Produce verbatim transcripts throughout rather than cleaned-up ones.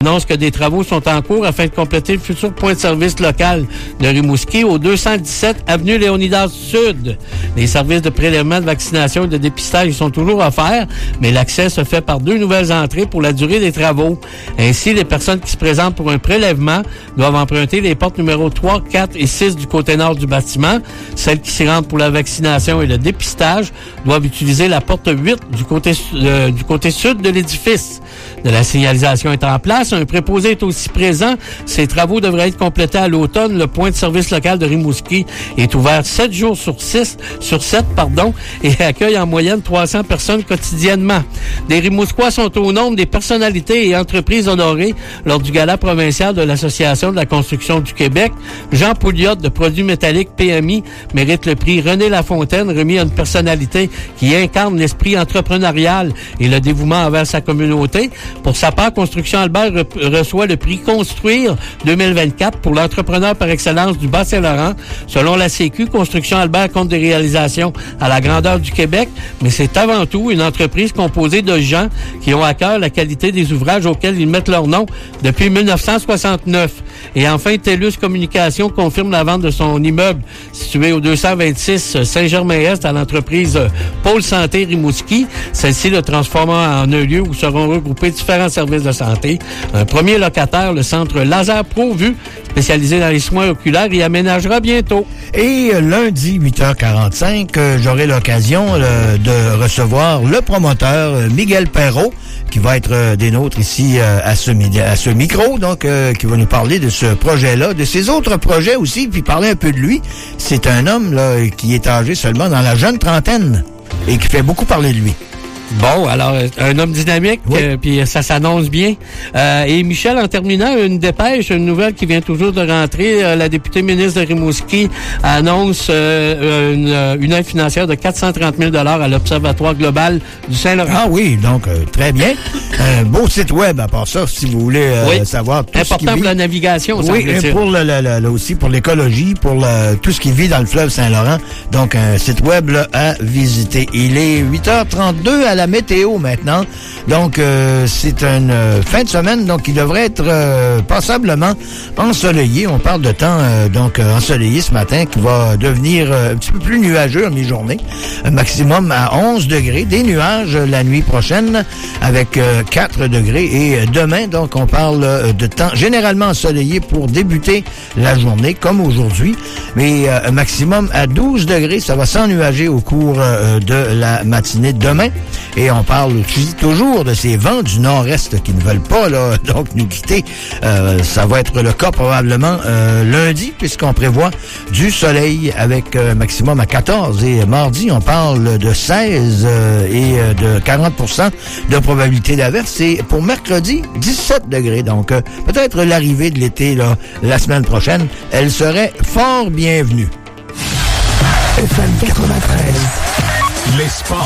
annonce que des travaux sont en cours afin de compléter le futur point de service local de Rimouski au deux cent dix-sept avenue Léonidas Sud. Les services de prélèvement de vaccination et de dépistage sont toujours offerts, mais l'accès se fait par deux nouvelles entrées pour la durée des travaux. Ainsi, les personnes qui se présentent pour un prélèvement doivent emprunter les portes numéro trois, quatre et six du côté nord du bâtiment. Celles qui s'y rendent pour la vaccination et le dépistage doivent utiliser la porte huit du côté, euh, du côté sud de l'édifice. De la signalisation est en place. Un préposé est aussi présent. Ces travaux devraient être complétés à l'automne. Le point de service local de Rimouski est ouvert sept jours sur six, sur sept, pardon, et accueille en moyenne trois cents personnes quotidiennement. Les Rimouskois sont au nombre des personnalités et entreprises honorées lors du gala provincial de l'Association de la construction du Québec. Jean Pouliot de Produits métalliques P M I mérite le prix René Lafontaine, remis à une personnalité qui incarne l'esprit entrepreneurial et le dévouement envers sa communauté. Pour sa part, Construction Albert re- reçoit le prix Construire deux mille vingt-quatre pour l'entrepreneur par excellence du Bas-Saint-Laurent. Selon la C Q, Construction Albert compte des réalisations à la grandeur du Québec, mais c'est avant tout une entreprise composée de gens qui ont à cœur la qualité des ouvrages auxquels ils mettent leur nom depuis mille neuf cent soixante-neuf. Et enfin, TELUS Communication confirme la vente de son immeuble situé au deux cent vingt-six Saint-Germain-Est à l'entreprise Pôle Santé Rimouski. Celle-ci le transformera en un lieu où seront regroupés différents services de santé. Un premier locataire, le centre Laser ProVu, spécialisé dans les soins oculaires, y aménagera bientôt. Et lundi, huit heures quarante-cinq, euh, j'aurai l'occasion euh, de recevoir le promoteur euh, Miguel Perrault, qui va être euh, des nôtres ici euh, à, ce, à ce micro, donc euh, qui va nous parler de ce projet-là, de ses autres projets aussi, puis parler un peu de lui. C'est un homme là qui est âgé seulement dans la jeune trentaine et qui fait beaucoup parler de lui. Bon, alors, un homme dynamique, oui. euh, puis ça s'annonce bien. Euh, et Michel, en terminant, une dépêche, une nouvelle qui vient toujours de rentrer. Euh, la députée ministre de Rimouski annonce euh, une, une aide financière de quatre cent trente mille dollars à l'Observatoire global du Saint-Laurent. Ah oui, donc euh, très bien. Un beau site web à part ça, si vous voulez euh, oui. savoir tout important ce qui vit. pour la navigation, oui, et pour le, le, le, aussi pour l'écologie, pour le, tout ce qui vit dans le fleuve Saint-Laurent. Donc, un site web là, à visiter. Il est huit heures trente-deux à la météo maintenant. Donc, euh, c'est une euh, fin de semaine, donc il devrait être euh, passablement ensoleillé. On parle de temps euh, donc euh, ensoleillé ce matin qui va devenir euh, un petit peu plus nuageux en mi-journée. Un maximum à onze degrés. Des nuages euh, la nuit prochaine avec euh, quatre degrés. Et euh, demain, donc, on parle euh, de temps généralement ensoleillé pour débuter la journée, comme aujourd'hui. Mais euh, un maximum à douze degrés. Ça va s'ennuager au cours euh, de la matinée de demain. Et on parle aussi toujours de ces vents du nord-est qui ne veulent pas là, donc nous quitter. Euh, ça va être le cas probablement euh, lundi, puisqu'on prévoit du soleil avec euh, maximum à quatorze. Et mardi, on parle de seize euh, et euh, de quarante pour cent de probabilité d'averse. Et pour mercredi, dix-sept degrés. Donc euh, peut-être l'arrivée de l'été là, la semaine prochaine, elle serait fort bienvenue. F M quatre-vingt-treize. Les sports.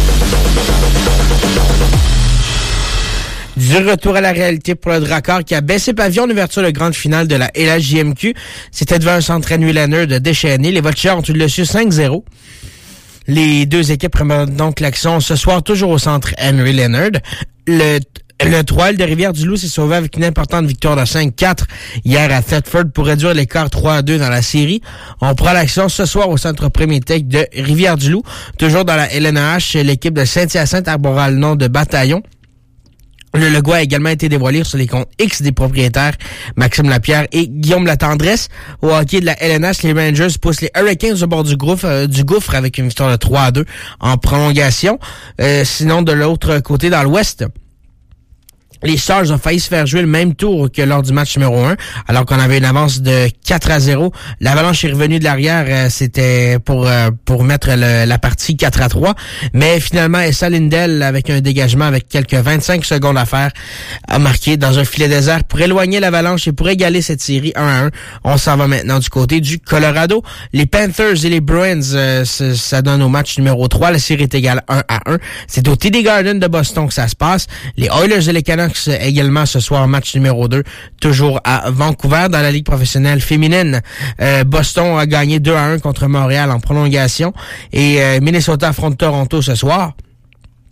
Du retour à la réalité pour le Drakkar qui a baissé pavillon en ouverture de grande finale de la L H J M Q. C'était devant un centre Henry Leonard de déchaîné. Les Voltigeurs ont eu le dessus cinq zéro. Les deux équipes prennent donc l'action ce soir toujours au centre Henry Leonard. Le Le trois L de Rivière-du-Loup s'est sauvé avec une importante victoire de cinq quatre hier à Thetford pour réduire l'écart trois à deux dans la série. On prend l'action ce soir au centre Premier Tech de Rivière-du-Loup. Toujours dans la L N H, l'équipe de Saint-Hyacinthe arbora le nom de Bataillon. Le logo a également été dévoilé sur les comptes X des propriétaires Maxime Lapierre et Guillaume Latendresse. Au hockey de la L N H, les Rangers poussent les Hurricanes au bord du gouffre, euh, du gouffre avec une victoire de trois à deux en prolongation. Euh, sinon, de l'autre côté, dans l'Ouest, les Stars ont failli se faire jouer le même tour que lors du match numéro un, alors qu'on avait une avance de quatre à zéro. L'Avalanche est revenue de l'arrière, euh, c'était pour euh, pour mettre le, la partie quatre à trois. Mais finalement, Essa Lindell, avec un dégagement avec quelques vingt-cinq secondes à faire, a marqué dans un filet désert pour éloigner l'Avalanche et pour égaler cette série un à un. On s'en va maintenant du côté du Colorado. Les Panthers et les Bruins, euh, ça donne au match numéro trois. La série est égale un à un. C'est au T D Garden de Boston que ça se passe. Les Oilers et les Canucks également ce soir, match numéro deux, toujours à Vancouver dans la Ligue professionnelle féminine. Euh, Boston a gagné deux à un contre Montréal en prolongation et euh, Minnesota affronte Toronto ce soir.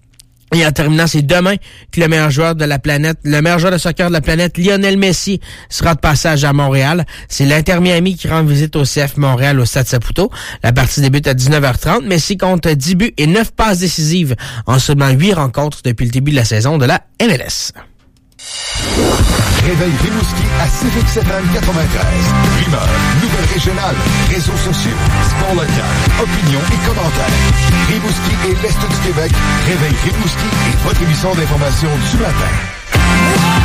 Et en terminant, c'est demain que le meilleur joueur de la planète, le meilleur joueur de soccer de la planète, Lionel Messi, sera de passage à Montréal. C'est l'Inter Miami qui rend visite au C F Montréal au Stade Saputo. La partie débute à dix-neuf heures trente. Messi compte dix buts et neuf passes décisives en seulement huit rencontres depuis le début de la saison de la M L S. Réveil Rimouski à Civic F M quatre-vingt-treize. Rumeurs, nouvelles régionales, réseaux sociaux, sport local, opinions et commentaires. Rimouski et l'Est du Québec. Réveil Rimouski est votre émission d'information du matin.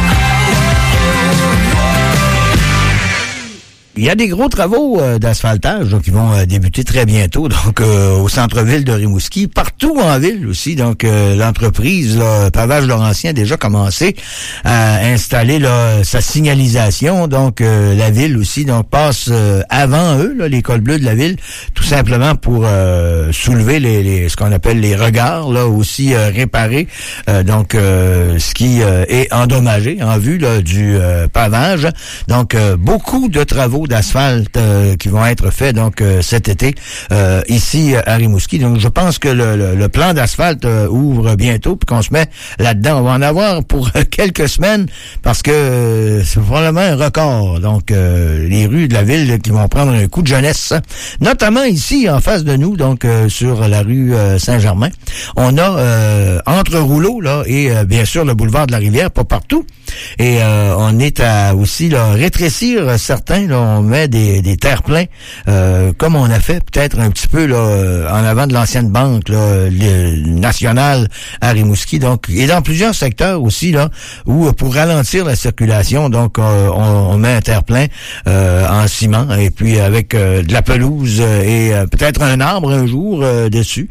Il y a des gros travaux euh, d'asphaltage là, qui vont euh, débuter très bientôt, donc euh, au centre-ville de Rimouski, partout en ville aussi. Donc euh, l'entreprise là, Pavage Laurentien a déjà commencé à installer là, sa signalisation. Donc euh, la ville aussi donc passe euh, avant eux, là, l'école bleue de la ville, tout simplement pour euh, soulever les, les ce qu'on appelle les regards, là aussi euh, réparer euh, donc euh, ce qui euh, est endommagé en vue là, du euh, pavage. Donc euh, beaucoup de travaux d'asphalte euh, qui vont être faits donc euh, cet été euh, ici à Rimouski. Donc je pense que le, le, le plan d'asphalte euh, ouvre bientôt puis qu'on se met là-dedans. On va en avoir pour quelques semaines parce que euh, c'est probablement un record. Donc euh, les rues de la ville là, qui vont prendre un coup de jeunesse, notamment ici en face de nous, donc euh, sur la rue euh, Saint-Germain. On a euh, entre Rouleau là et euh, bien sûr le boulevard de la Rivière, pas partout. Et euh, on est à aussi là, rétrécir certains. Là, on met des, des terre-pleins, euh, comme on a fait peut-être un petit peu là en avant de l'ancienne banque là, nationale à Rimouski. Donc, et dans plusieurs secteurs aussi là, où pour ralentir la circulation, donc euh, on, on met un terre-plein euh, en ciment et puis avec euh, de la pelouse et euh, peut-être un arbre un jour euh, dessus,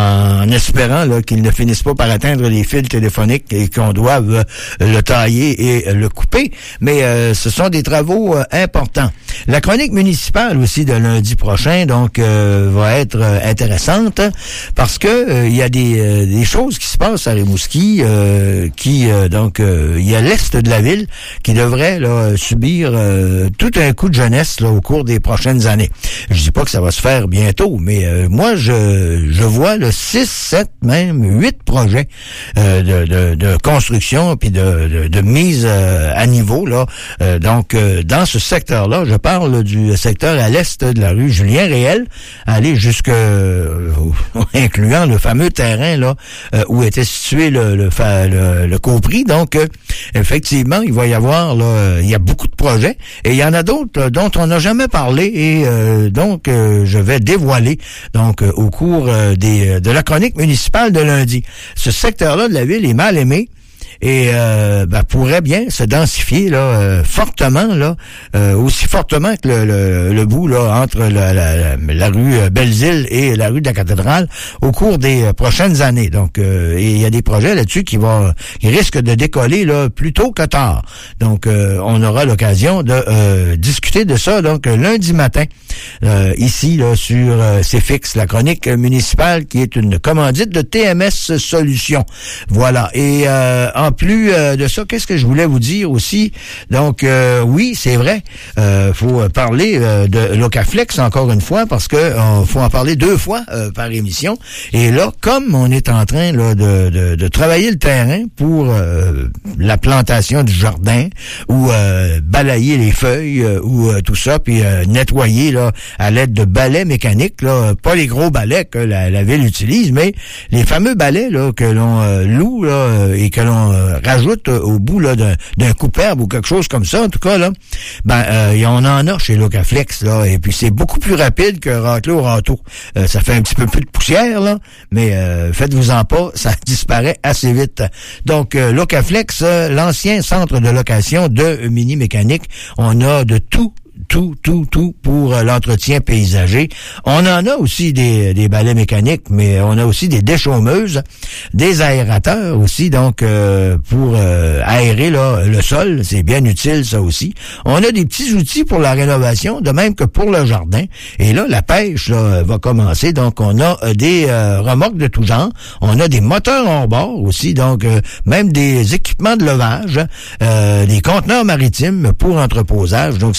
en espérant là qu'il ne finisse pas par atteindre les fils téléphoniques et qu'on doive euh, le tailler et le couper, mais euh, ce sont des travaux euh, importants. La chronique municipale aussi de lundi prochain, donc, euh, va être euh, intéressante parce que euh, il y a des, euh, des choses qui se passent à Rimouski, euh, qui, euh, donc, euh, il y a l'est de la ville qui devrait là, subir euh, tout un coup de jeunesse là, au cours des prochaines années. Je dis pas que ça va se faire bientôt, mais euh, moi, je, je vois le six, sept, même huit projets euh, de, de, de construction puis de, de, de mise euh, à niveau là. Euh, donc, euh, dans ce secteur-là, je parle du secteur à l'est de la rue Julien-Réel, aller jusque euh, incluant le fameux terrain là euh, où était situé le le, le, le Caupri. Donc, euh, effectivement, il va y avoir là, il y a beaucoup de projets et il y en a d'autres dont on n'a jamais parlé et euh, donc euh, je vais dévoiler donc euh, au cours euh, des de la chronique municipale de lundi. Ce secteur-là de la ville est mal aimé. Et euh, ben, pourrait bien se densifier là euh, fortement là euh, aussi fortement que le, le, le bout là entre la, la, la rue Belleville et la rue de la Cathédrale au cours des euh, prochaines années. Donc euh, et il y a des projets là-dessus qui vont qui risquent de décoller là plus tôt que tard. Donc euh, on aura l'occasion de euh, discuter de ça donc lundi matin euh, ici là sur euh, C F X, la chronique municipale qui est une commandite de T M S Solutions. Voilà. Et euh, en plus euh, de ça, qu'est-ce que je voulais vous dire aussi? Donc, euh, oui, c'est vrai, euh, faut parler euh, de Locaflex encore une fois, parce que euh, faut en parler deux fois euh, par émission. Et là, comme on est en train là de, de, de travailler le terrain pour euh, la plantation du jardin, ou euh, balayer les feuilles, euh, ou euh, tout ça, puis euh, nettoyer là à l'aide de balais mécaniques, là, pas les gros balais que la, la ville utilise, mais les fameux balais là que l'on euh, loue là et que l'on euh, rajoute euh, au bout là d'un, d'un coupe-herbe ou quelque chose comme ça, en tout cas là, ben euh, on en a chez Locaflex là, et puis c'est beaucoup plus rapide que racler au râteau. Euh, ça fait un petit peu plus de poussière là, mais euh, faites-vous-en pas, ça disparaît assez vite. Donc euh, Locaflex, euh, l'ancien centre de location de Mini Mécanique, on a de tout. Tout, tout, tout pour euh, l'entretien paysager. On en a aussi des, des balais mécaniques, mais on a aussi des déchaumeuses, des aérateurs aussi, donc euh, pour euh, aérer là, le sol, c'est bien utile ça aussi. On a des petits outils pour la rénovation, de même que pour le jardin. Et là, la pêche là, va commencer, donc on a euh, des euh, remorques de tout genre. On a des moteurs hors bord aussi, donc euh, même des équipements de levage, euh, des conteneurs maritimes pour entreposage. Donc si vous avez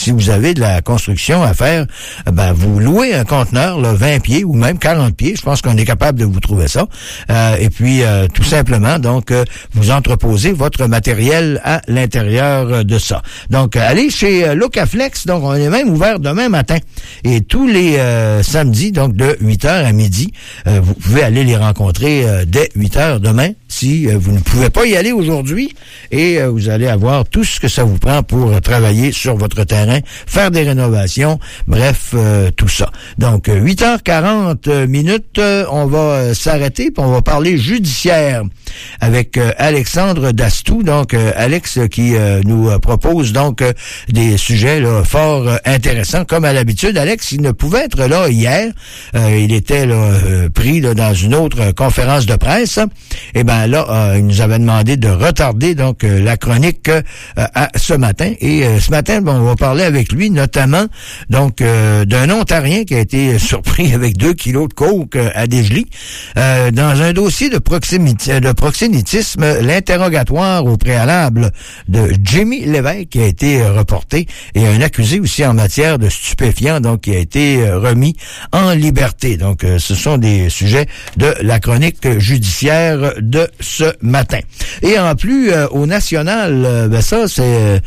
avez de la construction à faire, ben vous louez un conteneur, là, vingt pieds ou même quarante pieds. Je pense qu'on est capable de vous trouver ça. Euh, et puis, euh, tout simplement, donc, euh, vous entreposez votre matériel à l'intérieur de ça. Donc, euh, allez chez euh, Locaflex. Donc, on est même ouvert demain matin. Et tous les euh, samedis, donc, de huit heures à midi, euh, vous pouvez aller les rencontrer euh, dès huit heures demain. Si euh, vous ne pouvez pas y aller aujourd'hui, et euh, vous allez avoir tout ce que ça vous prend pour euh, travailler sur votre terrain, faire des rénovations, bref, euh, tout ça. Donc, euh, huit heures quarante minutes, euh, on va euh, s'arrêter, puis on va parler judiciaire avec euh, Alexandre Dastou. Donc, euh, Alex qui euh, nous euh, propose donc euh, des sujets là, fort euh, intéressants. Comme à l'habitude, Alex, il ne pouvait être là hier. Euh, il était là, euh, pris là, dans une autre euh, conférence de presse. Et ben là, euh, il nous avait demandé de retarder donc euh, la chronique euh, à ce matin. Et euh, ce matin, bon, on va parler avec lui, notamment donc euh, d'un Ontarien qui a été surpris avec deux kilos de coke euh, à Desjely. Euh, dans un dossier de proximité, de proxénétisme, l'interrogatoire au préalable de Jimmy Lévesque qui a été euh, reporté, et un accusé aussi en matière de stupéfiants, donc qui a été euh, remis en liberté. Donc, euh, ce sont des sujets de la chronique judiciaire de ce matin. Et en plus, euh, au national, euh, ben ça, c'est... Euh,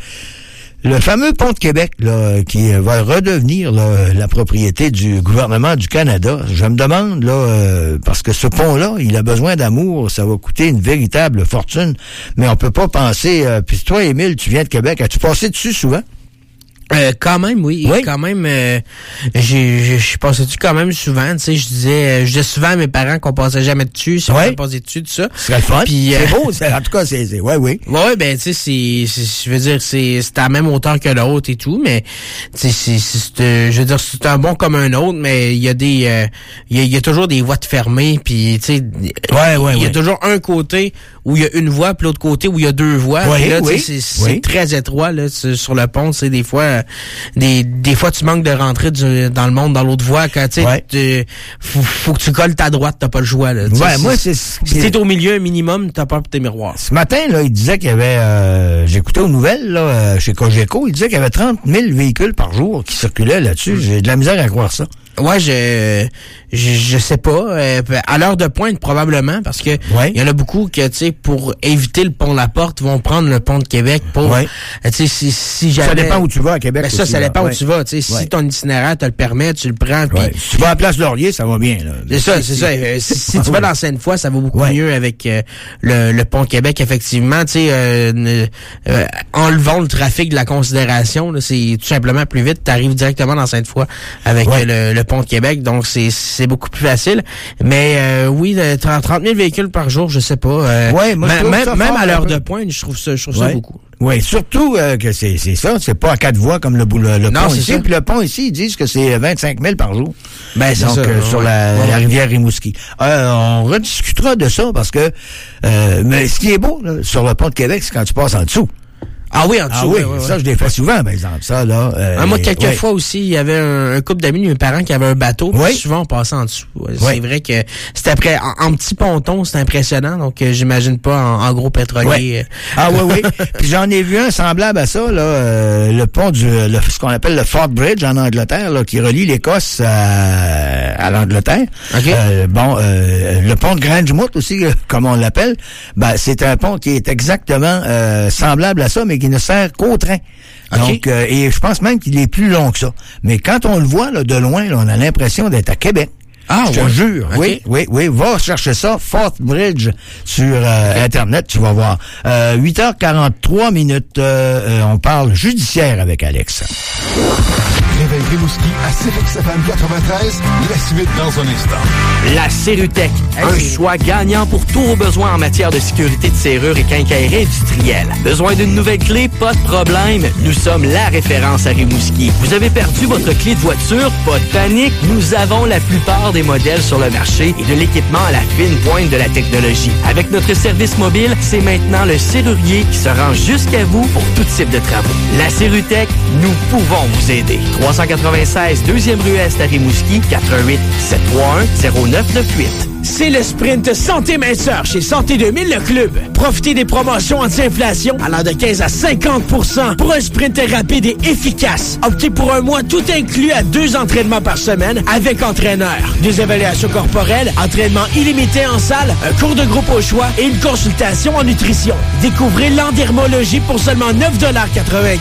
le fameux pont de Québec, là, qui va redevenir là, la propriété du gouvernement du Canada. Je me demande, là, euh, parce que ce pont-là, il a besoin d'amour, ça va coûter une véritable fortune, mais on peut pas penser... Euh, puis toi, Émile, tu viens de Québec, as-tu passé dessus souvent? Euh, quand même, oui. oui. Quand même, euh, j'ai, je passais dessus quand même souvent. Tu sais, je disais, euh, je disais souvent à mes parents qu'on passait jamais dessus, si oui. on passait dessus, tout ça. C'est le fun. Puis, c'est euh, beau, c'est, en tout cas, c'est, c'est ouais, oui. Ouais, ben, tu sais, c'est, c'est, je veux dire, c'est, c'est à la même hauteur que l'autre et tout, mais, tu sais, c'est, c'est, c'est, je veux dire, c'est un bon comme un autre, mais il y a des, euh, il y a, il y a toujours des voies de fermées, puis, tu sais, ouais, ouais, il y a ouais. toujours un côté où il y a une voie, puis l'autre côté où il y a deux voies. Oui, là, oui, c'est, c'est oui. très étroit là, sur le pont. C'est des fois, euh, des, des fois tu manques de rentrer du, dans le monde dans l'autre voie. Quand tu ouais. sais, faut, faut que tu colles ta droite, t'as pas le choix. Là, ouais, moi c'est. Si t'es au milieu un minimum, t'as peur pour tes miroirs. Ce matin, là, il disait qu'il y avait, euh, j'écoutais aux nouvelles là, euh, chez Cogeco, il disait qu'il y avait trente mille véhicules par jour qui circulaient là-dessus. J'ai de la misère à croire ça. Ouais, je, je je sais pas. Euh, à l'heure de pointe probablement, parce que ouais. il y en a beaucoup que tu sais pour éviter le pont La Porte vont prendre le pont de Québec pour. Ouais. Tu sais si si jamais. Ça dépend où tu vas à Québec. Ben ça, aussi, ça dépend là. où tu vas. Tu sais, ouais. si ton itinéraire te le permet, tu le prends. Pis, ouais. Si tu vas à Place Laurier, ça va bien. Là. C'est ça, c'est ça. Euh, si, si tu vas dans Sainte-Foy, ça va beaucoup ouais. mieux avec euh, le, le pont Québec. Effectivement, tu sais, euh, euh, enlevons le trafic de la considération. Là, c'est tout simplement plus vite. Tu arrives directement dans Sainte-Foy avec ouais. le, le pont de Québec. Donc c'est c'est beaucoup plus facile. Mais euh, oui, trente mille véhicules par jour, je sais pas. Euh, ouais, moi, même même, même à l'heure peu. de pointe, je trouve ça, je trouve ouais. ça beaucoup. Oui, surtout euh, que c'est c'est ça, c'est pas à quatre voies comme le, le, le non, pont ici. Puis le pont ici, ils disent que c'est vingt-cinq mille par jour. Ben c'est donc, ça. Euh, ouais, sur la, ouais. la rivière Rimouski. Euh, on rediscutera de ça parce que euh, mais ce qui est beau là, sur le pont de Québec, c'est quand tu passes en dessous. Ah oui, en dessous. Ah oui, ouais, ouais, ça, je l'ai fait souvent, par exemple. Ça, là. Euh, ah, moi, quelques ouais. fois aussi, il y avait un, un couple d'amis de mes parents qui avaient un bateau. Oui. Souvent, on passait en dessous. Oui. C'est vrai que c'était après, en, en petit ponton, c'est impressionnant. Donc, euh, j'imagine pas en, en gros pétrolier. Oui. Ah oui, oui. Puis j'en ai vu un semblable à ça, là, euh, le pont du, le, ce qu'on appelle le Fort Bridge en Angleterre, là, qui relie l'Écosse à, à l'Angleterre. Okay. Euh, bon, euh, le pont de Grangemouth aussi, comme on l'appelle, ben, c'est un pont qui est exactement euh, semblable à ça, mais qui ne sert qu'au train. Okay. Donc, euh, et je pense même qu'il est plus long que ça. Mais quand on le voit là, de loin, là, on a l'impression d'être à Québec. Ah, je te ouais. jure. Okay. Oui, oui, oui. Va chercher ça, Fort Bridge, sur euh, okay. Internet, tu vas voir. Euh, huit heures quarante-trois minutes, euh, euh, on parle judiciaire avec Alex. Réveil Rimouski à C F M quatre-vingt-treize, la suite dans un instant. La Serrutech, un choix gagnant pour tous vos besoins en matière de sécurité de serrure et quincaillerie industrielle. Besoin d'une nouvelle clé? Pas de problème, nous sommes la référence à Rimouski. Vous avez perdu votre clé de voiture? Pas de panique, nous avons la plupart des modèles sur le marché et de l'équipement à la fine pointe de la technologie. Avec notre service mobile, c'est maintenant le serrurier qui se rend jusqu'à vous pour tout type de travaux. La Serrutech, nous pouvons vous aider. trois cent quatre-vingt-seize, deuxième rue Est à Rimouski, quatre un huit, sept trois un, zéro neuf neuf huit. C'est le sprint Santé Minceur chez Santé deux mille, le club. Profitez des promotions anti-inflation allant de quinze à cinquante pour cent pour un sprint rapide et efficace. Optez pour un mois tout inclus à deux entraînements par semaine avec entraîneur. Des évaluations corporelles, entraînement illimité en salle, un cours de groupe au choix et une consultation en nutrition. Découvrez l'endermologie pour seulement neuf dollars quatre-vingt-quinze